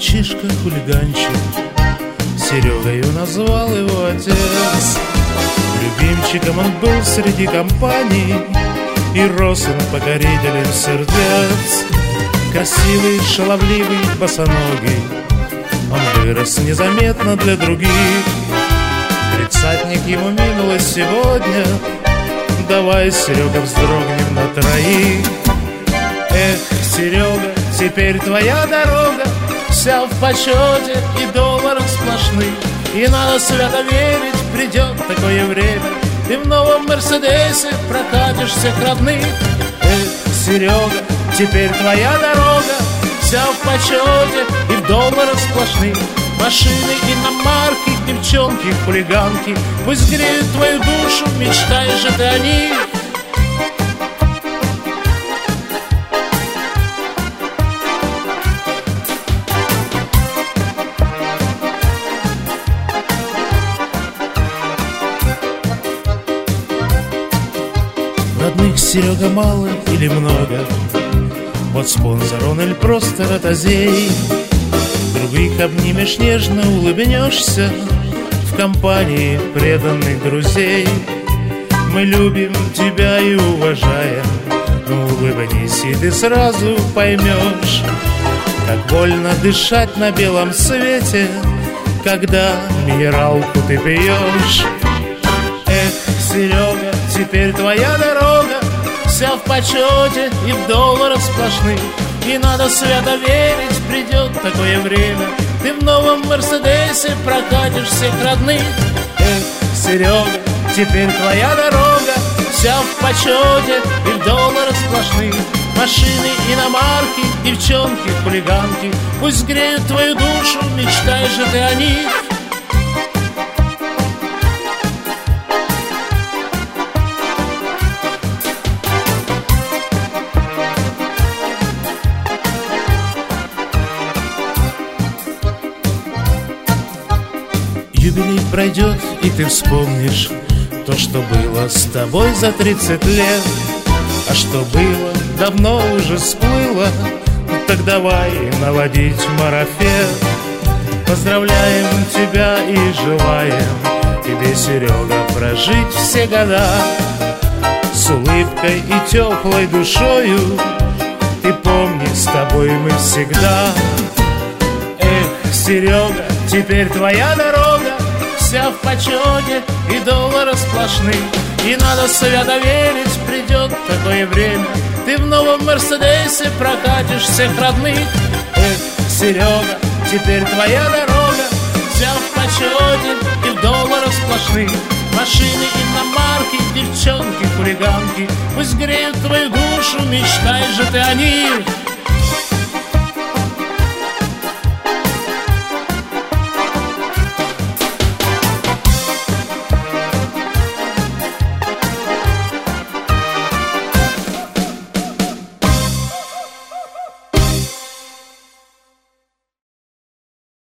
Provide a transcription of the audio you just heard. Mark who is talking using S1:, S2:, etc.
S1: Мальчишка-хулиганчик, Серегою назвал его отец. Любимчиком он был среди компаний, и рос он покорителем сердец. Красивый, шаловливый, босоногий, он вырос незаметно для других. Тридцатник ему минуло сегодня, давай, Серега, вздрогнем на троих. Эх, Серега, теперь твоя дорога вся в почете и долларах сплошных. И надо свято верить, придет такое время, ты в новом Мерседесе прокатишься к родным. Эх, Серега, теперь твоя дорога вся в почете и в долларах сплошных. Машины, иномарки, девчонки, хулиганки, пусть греют твою душу, мечтаешь же ты о них. Родных, Серега, мало или много? Вот спонсор он или просто ротозей. Других обнимешь нежно, улыбнешься в компании преданных друзей. Мы любим тебя и уважаем, но улыбнись, и ты сразу поймешь, как больно дышать на белом свете, когда минералку ты пьешь. Эх, Серега, теперь твоя дорога вся в почете и в долларах сплошных. И надо свято верить, придет такое время, ты в новом Мерседесе прокатишься к родным. Эх, Серега, теперь твоя дорога вся в почете и в долларах сплошных. Машины, иномарки, девчонки, хулиганки, пусть греют твою душу, мечтаешь же ты о них. Юбилей пройдет, и ты вспомнишь то, что было с тобой за 30 лет. А что было, давно уже сплыло, так давай наводить марафет. Поздравляем тебя и желаем тебе, Серега, прожить все года с улыбкой и теплой душою. Ты помни, с тобой мы всегда. Эх, Серега, теперь твоя дорога вся в почете и долларах сплошных. И надо свято верить, придет такое время, ты в новом Мерседесе прокатишься к родным. Эх, Серега, теперь твоя дорога вся в почете и в долларах сплошных. Машины, иномарки, девчонки, хулиганки, пусть греют твою душу, мечтаешь же ты о них.